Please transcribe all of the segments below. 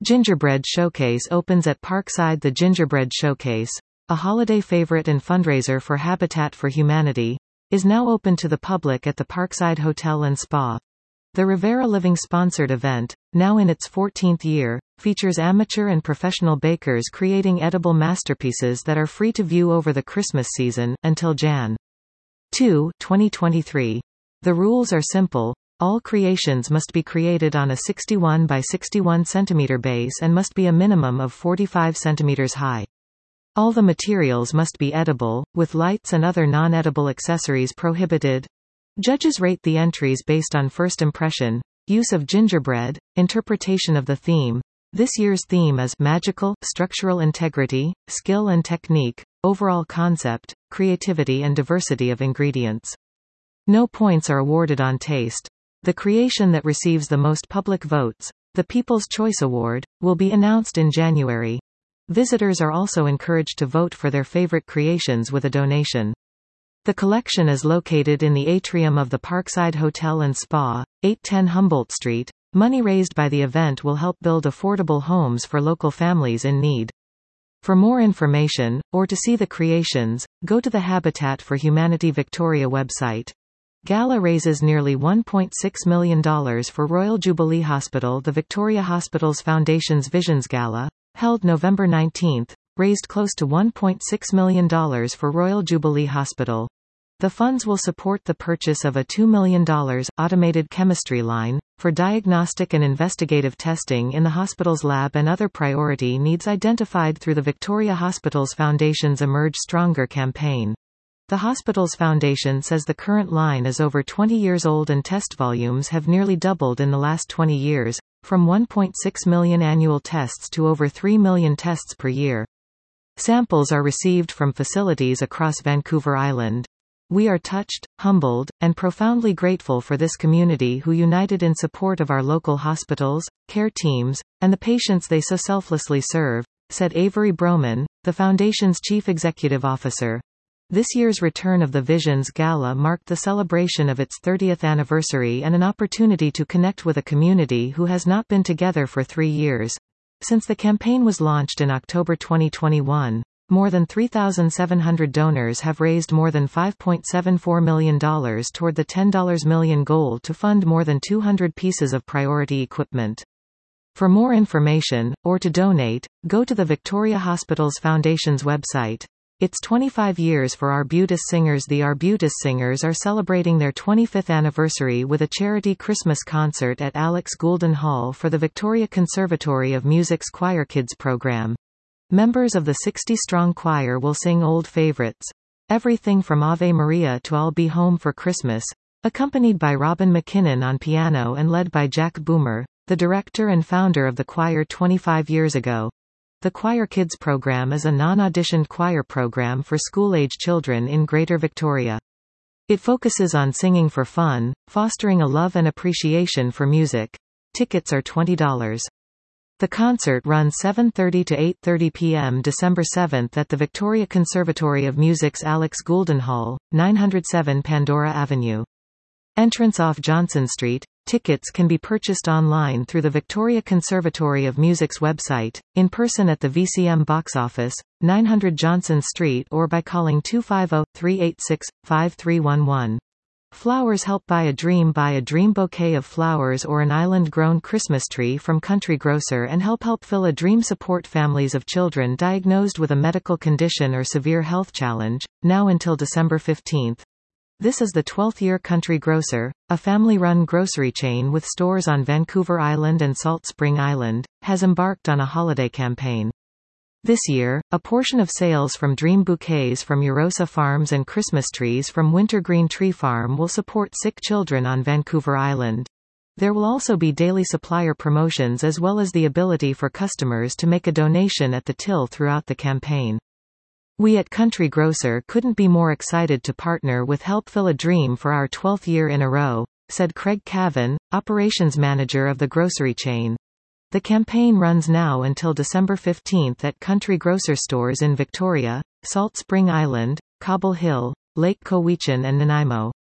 Gingerbread Showcase opens at Parkside. The Gingerbread Showcase, a holiday favorite and fundraiser for Habitat for Humanity, is now open to the public at the Parkside Hotel and Spa. The Rivera Living sponsored event, now in its 14th year, features amateur and professional bakers creating edible masterpieces that are free to view over the Christmas season, until Jan. 2, 2023. The rules are simple. All creations must be created on a 61 by 61 cm base and must be a minimum of 45 cm high. All the materials must be edible, with lights and other non-edible accessories prohibited. Judges rate the entries based on first impression, use of gingerbread, interpretation of the theme. This year's theme is magical, structural integrity, skill and technique, overall concept, creativity and diversity of ingredients. No points are awarded on taste. The creation that receives the most public votes, the People's Choice Award, will be announced in January. Visitors are also encouraged to vote for their favorite creations with a donation. The collection is located in the atrium of the Parkside Hotel and Spa, 810 Humboldt Street. Money raised by the event will help build affordable homes for local families in need. For more information, or to see the creations, go to the Habitat for Humanity Victoria website. Gala raises nearly $1.6 million for Royal Jubilee Hospital. The Victoria Hospitals Foundation's Visions Gala, held November 19, raised close to $1.6 million for Royal Jubilee Hospital. The funds will support the purchase of a $2 million automated chemistry line for diagnostic and investigative testing in the hospital's lab and other priority needs identified through the Victoria Hospitals Foundation's Emerge Stronger campaign. The hospital's foundation says the current line is over 20 years old and test volumes have nearly doubled in the last 20 years, from 1.6 million annual tests to over 3 million tests per year. Samples are received from facilities across Vancouver Island. We are touched, humbled, and profoundly grateful for this community who united in support of our local hospitals, care teams, and the patients they so selflessly serve, said Avery Broman, the Foundation's Chief Executive Officer. This year's return of the Visions Gala marked the celebration of its 30th anniversary and an opportunity to connect with a community who has not been together for 3 years. Since the campaign was launched in October 2021, more than 3,700 donors have raised more than $5.74 million toward the $10 million goal to fund more than 200 pieces of priority equipment. For more information, or to donate, go to the Victoria Hospitals Foundation's website. It's 25 years for Arbutus Singers. The Arbutus Singers are celebrating their 25th anniversary with a charity Christmas concert at Alex Goulden Hall for the Victoria Conservatory of Music's Choir Kids program. Members of the 60-strong choir will sing old favorites, everything from Ave Maria to I'll Be Home for Christmas, accompanied by Robin McKinnon on piano and led by Jack Boomer, the director and founder of the choir 25 years ago. The Choir Kids program is a non-auditioned choir program for school-age children in Greater Victoria. It focuses on singing for fun, fostering a love and appreciation for music. Tickets are $20. The concert runs 7:30 to 8:30 p.m. December 7 at the Victoria Conservatory of Music's Alex Goulden Hall, 907 Pandora Avenue. Entrance off Johnson Street. Tickets can be purchased online through the Victoria Conservatory of Music's website, in person at the VCM box office, 900 Johnson Street, or by calling 250-386-5311. Flowers help buy a dream. Buy a dream bouquet of flowers or an island-grown Christmas tree from Country Grocer and help fill a dream. Support families of children diagnosed with a medical condition or severe health challenge, now until December 15. This is the 12th year Country Grocer, a family-run grocery chain with stores on Vancouver Island and Salt Spring Island, has embarked on a holiday campaign. This year, a portion of sales from Dream Bouquets from Eurosa Farms and Christmas trees from Wintergreen Tree Farm will support sick children on Vancouver Island. There will also be daily supplier promotions as well as the ability for customers to make a donation at the till throughout the campaign. We at Country Grocer couldn't be more excited to partner with Help Fill a Dream for our 12th year in a row, said Craig Cavan, operations manager of the grocery chain. The campaign runs now until December 15 at Country Grocer stores in Victoria, Salt Spring Island, Cobble Hill, Lake Cowichan and Nanaimo.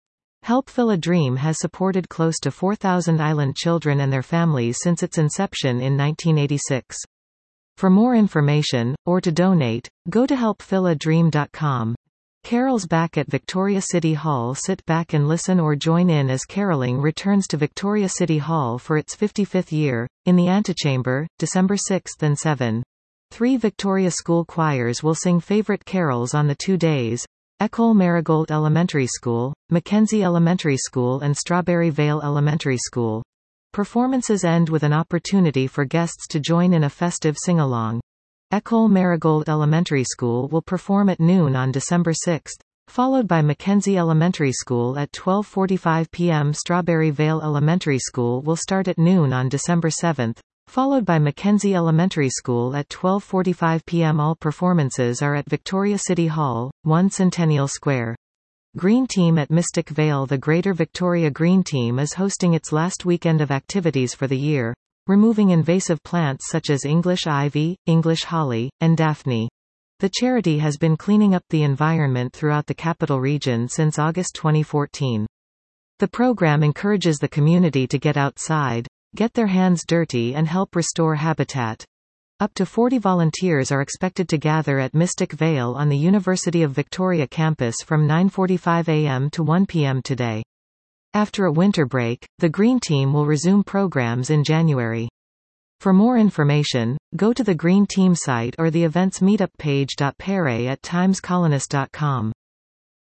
Help Fill a Dream has supported close to 4,000 island children and their families since its inception in 1986. For more information, or to donate, go to helpfilladream.com. Carols back at Victoria City Hall. Sit back and listen or join in as caroling returns to Victoria City Hall for its 55th year, in the antechamber, December 6 and 7. 3 Victoria School choirs will sing favorite carols on the 2 days. École Marigold Elementary School, Mackenzie Elementary School and Strawberry Vale Elementary School. Performances end with an opportunity for guests to join in a festive sing-along. École Marigold Elementary School will perform at noon on December 6, followed by Mackenzie Elementary School at 12:45 p.m. Strawberry Vale Elementary School will start at noon on December 7, followed by Mackenzie Elementary School at 12:45 p.m. All performances are at Victoria City Hall, 1 Centennial Square. Green Team at Mystic Vale. The Greater Victoria Green Team is hosting its last weekend of activities for the year, removing invasive plants such as English ivy, English holly, and daphne. The charity has been cleaning up the environment throughout the capital region since August 2014. The program encourages the community to get outside, get their hands dirty and help restore habitat. Up to 40 volunteers are expected to gather at Mystic Vale on the University of Victoria campus from 9:45 a.m. to 1 p.m. today. After a winter break, the Green Team will resume programs in January. For more information, go to the Green Team site or the events meetup page. Pere@timescolonist.com.